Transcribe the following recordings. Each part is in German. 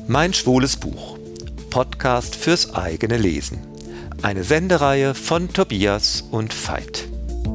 Mein schwules Buch. Podcast fürs eigene Lesen. Eine Sendereihe von Tobias und Veit.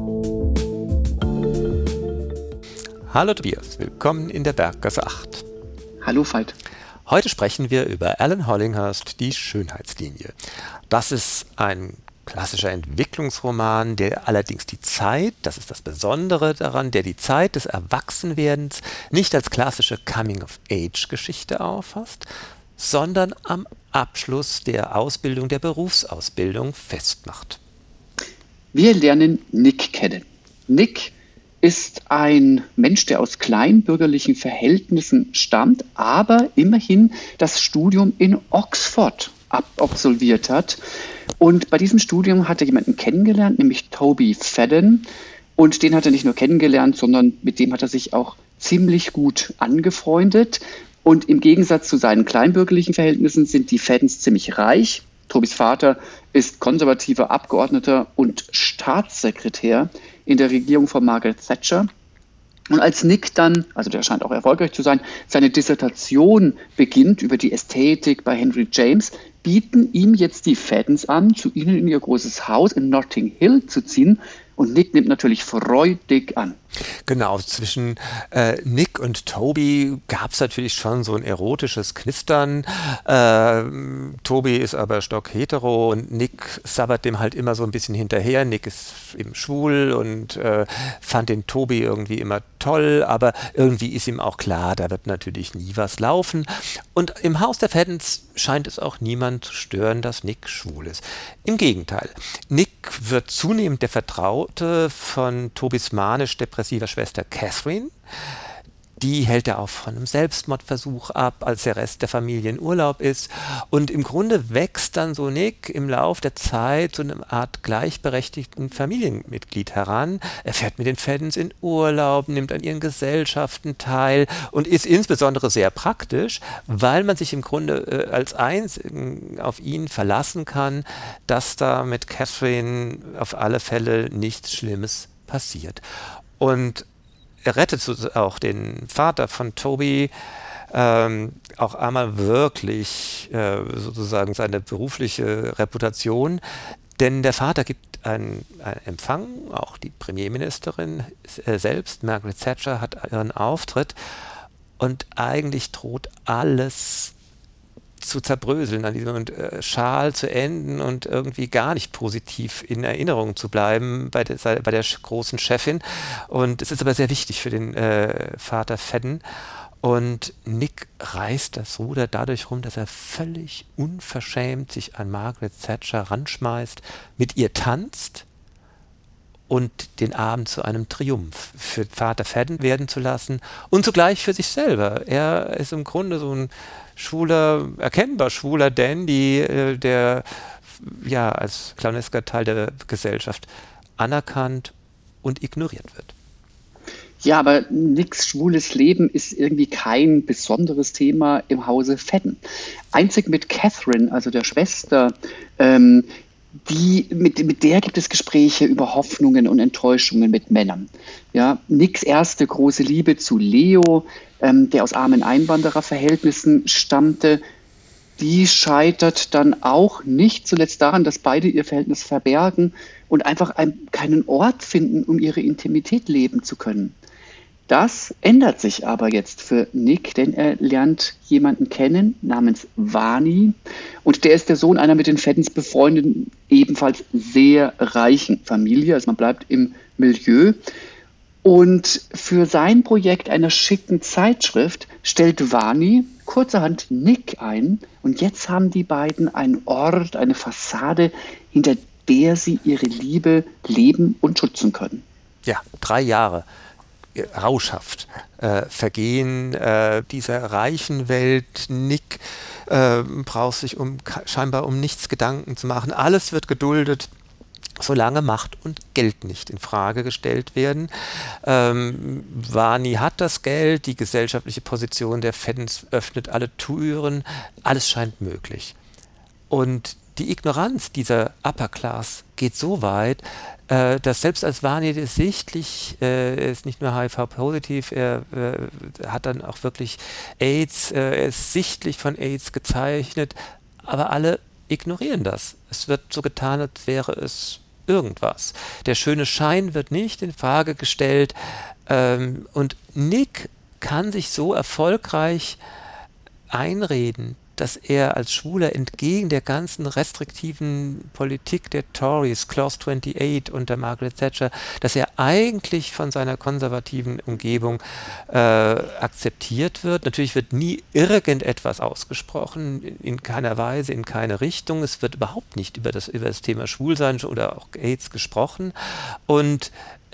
Hallo Tobias, willkommen in der Berggasse 8. Hallo Veit. Heute sprechen wir über Alan Hollinghurst, Die Schönheitslinie. Das ist ein klassischer Entwicklungsroman, der allerdings die Zeit, das ist das Besondere daran, der die Zeit des Erwachsenwerdens nicht als klassische Coming-of-Age-Geschichte auffasst, sondern am Abschluss der Ausbildung, der Berufsausbildung festmacht. Wir lernen Nick kennen. Nick ist ein Mensch, der aus kleinbürgerlichen Verhältnissen stammt, aber immerhin das Studium in Oxford absolviert hat. Und bei diesem Studium hat er jemanden kennengelernt, nämlich Toby Fadden. Und den hat er nicht nur kennengelernt, sondern mit dem hat er sich auch ziemlich gut angefreundet. Und im Gegensatz zu seinen kleinbürgerlichen Verhältnissen sind die Faddens ziemlich reich. Tobys Vater ist konservativer Abgeordneter und Staatssekretär in der Regierung von Margaret Thatcher. Und als Nick dann, also der scheint auch erfolgreich zu sein, seine Dissertation beginnt über die Ästhetik bei Henry James, bieten ihm jetzt die Faddens an, zu ihnen in ihr großes Haus in Notting Hill zu ziehen. Und Nick nimmt natürlich freudig an. Genau, zwischen Nick und Toby gab es natürlich schon so ein erotisches Knistern. Toby ist aber stockhetero und Nick sabbert dem halt immer so ein bisschen hinterher. Nick ist eben schwul und fand den Toby irgendwie immer toll, aber irgendwie ist ihm auch klar, da wird natürlich nie was laufen. Und im Haus der Faddens scheint es auch niemand zu stören, dass Nick schwul ist. Im Gegenteil, Nick wird zunehmend der Vertraute von Tobys manisch-depressiver Schwester Catherine. Die hält er auch von einem Selbstmordversuch ab, als der Rest der Familie in Urlaub ist. Und im Grunde wächst dann so Nick im Lauf der Zeit zu einer Art gleichberechtigten Familienmitglied heran. Er fährt mit den Faddens in Urlaub, nimmt an ihren Gesellschaften teil und ist insbesondere sehr praktisch, weil man sich im Grunde als einzigen auf ihn verlassen kann, dass da mit Catherine auf alle Fälle nichts Schlimmes passiert. Und er rettet auch den Vater von Toby auch einmal wirklich sozusagen seine berufliche Reputation, denn der Vater gibt einen Empfang, auch die Premierministerin selbst, Margaret Thatcher, hat ihren Auftritt und eigentlich droht alles zu zerbröseln, an diesem Schal zu enden und irgendwie gar nicht positiv in Erinnerung zu bleiben bei der großen Chefin. Und es ist aber sehr wichtig für den Vater Fadden. Und Nick reißt das Ruder dadurch rum, dass er völlig unverschämt sich an Margaret Thatcher ranschmeißt, mit ihr tanzt und den Abend zu einem Triumph für Vater Fadden werden zu lassen und zugleich für sich selber. Er ist im Grunde so ein erkennbar schwuler Dandy, der ja als clownesker Teil der Gesellschaft anerkannt und ignoriert wird. Ja, aber Nicks schwules Leben ist irgendwie kein besonderes Thema im Hause Fadden. Einzig mit Catherine, also der Schwester, mit der gibt es Gespräche über Hoffnungen und Enttäuschungen mit Männern. Ja, Nicks erste große Liebe zu Leo, der aus armen Einwandererverhältnissen stammte, die scheitert dann auch nicht zuletzt daran, dass beide ihr Verhältnis verbergen und einfach keinen Ort finden, um ihre Intimität leben zu können. Das ändert sich aber jetzt für Nick, denn er lernt jemanden kennen namens Vani und der ist der Sohn einer mit den Faddens befreundeten, ebenfalls sehr reichen Familie, also man bleibt im Milieu. Und für sein Projekt einer schicken Zeitschrift stellt Vani kurzerhand Nick ein und jetzt haben die beiden einen Ort, eine Fassade, hinter der sie ihre Liebe leben und schützen können. Ja, 3 Jahre. Rauschhaft vergehen dieser reichen Welt. Nick braucht sich scheinbar um nichts Gedanken zu machen. Alles wird geduldet, solange Macht und Geld nicht in Frage gestellt werden. Vani hat das Geld, die gesellschaftliche Position der Faddens öffnet alle Türen, alles scheint möglich. Und die Ignoranz dieser Upper Class geht so weit, dass selbst als Varney ist sichtlich, er ist nicht nur HIV-positiv, er hat dann auch wirklich AIDS, er ist sichtlich von AIDS gezeichnet, aber alle ignorieren das. Es wird so getan, als wäre es irgendwas. Der schöne Schein wird nicht in Frage gestellt, und Nick kann sich so erfolgreich einreden, dass er als Schwuler entgegen der ganzen restriktiven Politik der Tories, Clause 28 unter Margaret Thatcher, dass er eigentlich von seiner konservativen Umgebung akzeptiert wird. Natürlich wird nie irgendetwas ausgesprochen, in keiner Weise, in keine Richtung. Es wird überhaupt nicht über das Thema Schwulsein oder auch AIDS gesprochen. Und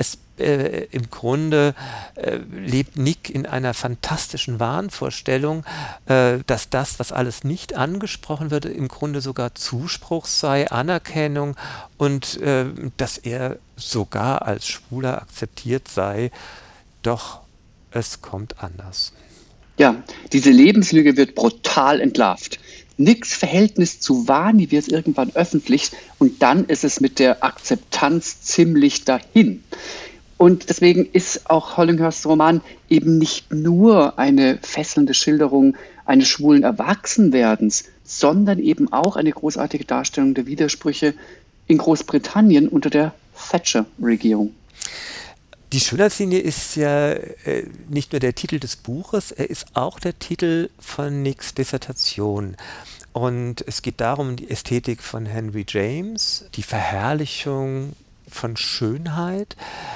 im Grunde lebt Nick in einer fantastischen Wahnvorstellung, dass das, was alles nicht angesprochen wird, im Grunde sogar Zuspruch sei, Anerkennung und dass er sogar als Schwuler akzeptiert sei. Doch es kommt anders. Ja, diese Lebenslüge wird brutal entlarvt. Nicks Verhältnis zu Varney wird irgendwann öffentlich und dann ist es mit der Akzeptanz ziemlich dahin. Und deswegen ist auch Hollinghursts Roman eben nicht nur eine fesselnde Schilderung eines schwulen Erwachsenwerdens, sondern eben auch eine großartige Darstellung der Widersprüche in Großbritannien unter der Thatcher-Regierung. Die Schönheitslinie ist ja nicht nur der Titel des Buches, er ist auch der Titel von Nicks Dissertation. Und es geht darum, die Ästhetik von Henry James, die Verherrlichung von Schönheit.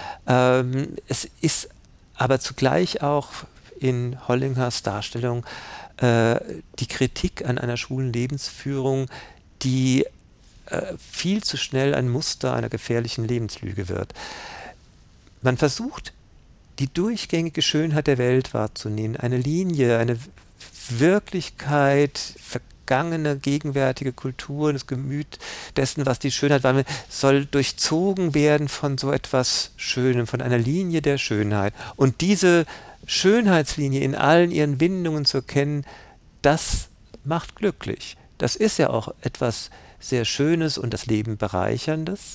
Es ist aber zugleich auch in Hollinghursts Darstellung die Kritik an einer schwulen Lebensführung, die viel zu schnell ein Muster einer gefährlichen Lebenslüge wird. Man versucht, die durchgängige Schönheit der Welt wahrzunehmen, eine Linie, eine Wirklichkeit, vergangene, gegenwärtige Kultur, das Gemüt dessen, was die Schönheit war, soll durchzogen werden von so etwas Schönem, von einer Linie der Schönheit. Und diese Schönheitslinie in allen ihren Windungen zu erkennen, das macht glücklich. Das ist ja auch etwas sehr Schönes und das Leben Bereicherndes.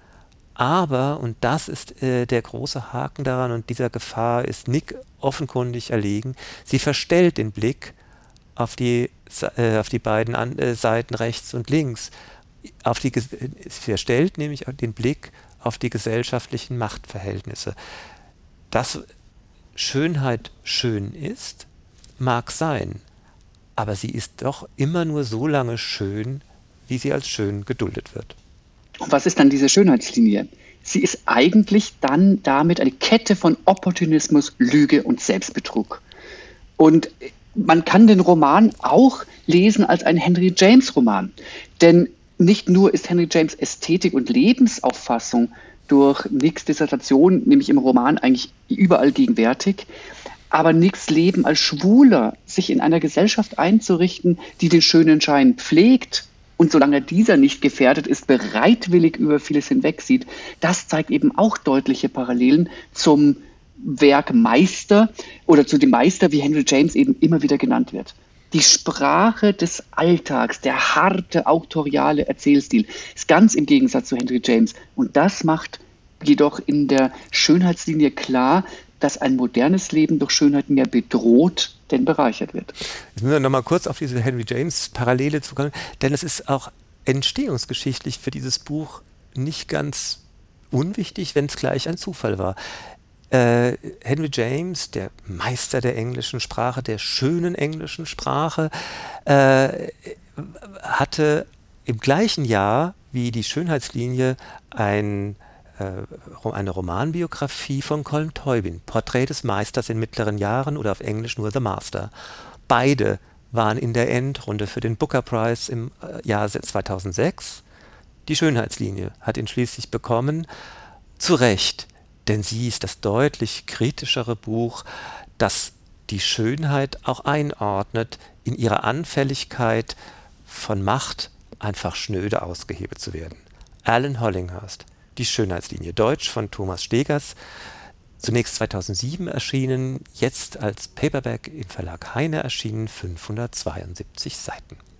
Aber, und das ist der große Haken daran, und dieser Gefahr ist Nick offenkundig erlegen, sie verstellt den Blick auf die beiden Seiten rechts und links. Sie verstellt nämlich den Blick auf die gesellschaftlichen Machtverhältnisse. Dass Schönheit schön ist, mag sein, aber sie ist doch immer nur so lange schön, wie sie als schön geduldet wird. Und was ist dann diese Schönheitslinie? Sie ist eigentlich dann damit eine Kette von Opportunismus, Lüge und Selbstbetrug. Und man kann den Roman auch lesen als einen Henry James Roman. Denn nicht nur ist Henry James Ästhetik und Lebensauffassung durch Nicks Dissertation, nämlich im Roman, eigentlich überall gegenwärtig, aber Nicks Leben als Schwuler, sich in einer Gesellschaft einzurichten, die den schönen Schein pflegt, und solange dieser nicht gefährdet ist, bereitwillig über vieles hinwegsieht, das zeigt eben auch deutliche Parallelen zum Werk Meister oder zu dem Meister, wie Henry James eben immer wieder genannt wird. Die Sprache des Alltags, der harte, autoriale Erzählstil ist ganz im Gegensatz zu Henry James. Und das macht jedoch in der Schönheitslinie klar, dass ein modernes Leben durch Schönheit mehr bedroht, denn bereichert wird. Jetzt müssen wir nochmal kurz auf diese Henry James Parallele zukommen, denn es ist auch entstehungsgeschichtlich für dieses Buch nicht ganz unwichtig, wenn es gleich ein Zufall war. Henry James, der Meister der englischen Sprache, der schönen englischen Sprache, hatte im gleichen Jahr wie die Schönheitslinie eine Romanbiografie von Colm Tóibín, Porträt des Meisters in mittleren Jahren oder auf Englisch nur The Master. Beide waren in der Endrunde für den Booker Prize im Jahr 2006. Die Schönheitslinie hat ihn schließlich bekommen, zu Recht, denn sie ist das deutlich kritischere Buch, das die Schönheit auch einordnet in ihrer Anfälligkeit von Macht einfach schnöde ausgehebelt zu werden. Alan Hollinghurst, Die Schönheitslinie, Deutsch von Thomas Stegers, zunächst 2007 erschienen, jetzt als Paperback im Verlag Heine erschienen, 572 Seiten.